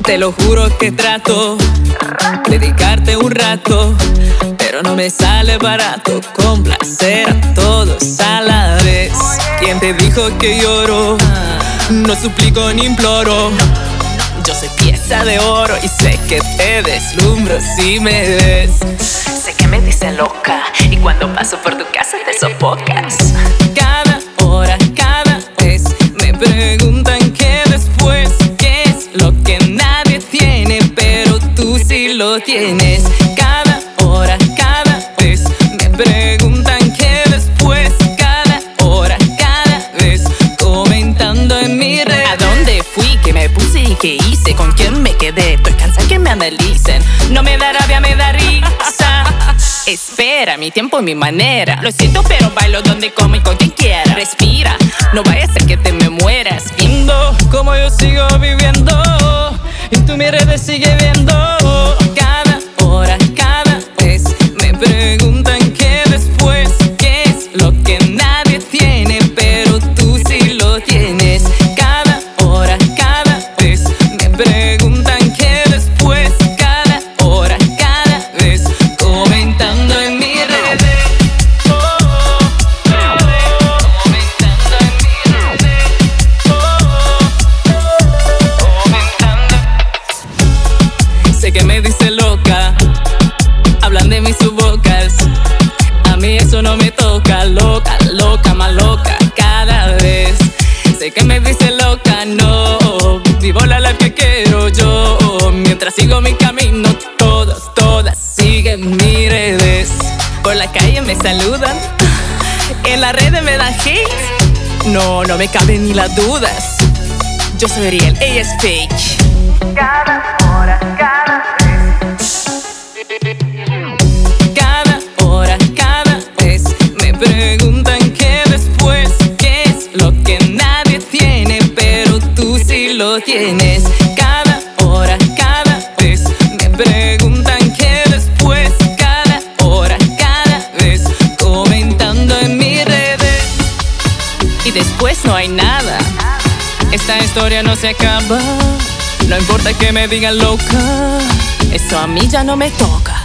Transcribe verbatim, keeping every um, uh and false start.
Te lo juro que trato dedicarte un rato, pero no me sale barato complacer a todos a la vez. ¿Quién te dijo que lloro? No suplico ni imploro. Yo soy pieza de oro y sé que te deslumbro si me ves. Sé que me dicen loca y cuando paso por tu casa te sofocas. Cada hora, cada vez me preguntan que después, ¿qué es lo que nadie tiene? Pero tú sí lo tienes. Cada hora, cada vez me preguntan que después, cada hora, cada vez comentando en mi red. ¿A dónde fui? ¿Qué me puse y qué hice? ¿Con quién me quedé? Estoy cansada que me analicen. No me da rabia, me da risa. Espera, mi tiempo y mi manera. Lo siento, pero bailo donde como y con quien quiera. Respira, no vaya a ser que te me mueras viendo como yo sigo viviendo y tú mi redes sigue viendo. Cada hora, cada vez me preguntan que después, ¿qué es lo que nadie tiene? Pero tú sí lo tienes. Cada hora, cada vez me preguntan que después, cada hora, cada vez comentando en mis redes. Oh, oh, comentando en mis redes. Oh, oh, comentando. Sé que me dice loca, hablan de mis subocas. A mí eso no me toca. Loca, loca, más loca cada vez. Sé que me dice loca, no. Vivo la life que quiero yo. Mientras sigo mi camino, todas, todas siguen mis redes. Por la calle me saludan, en las redes me dan hate. No, no me caben ni las dudas. Yo soy real, ella es fake. Cada hora, cada vez. Cada hora, cada vez me preguntan que después, ¿qué es lo que nadie tiene? Pero tú sí lo tienes. Cada hora, cada vez me preguntan que después, cada hora, cada vez comentando en mis redes. Y después no hay nada. Esta historia no se acaba. No importa que me digan loca, eso a mí ya no me toca.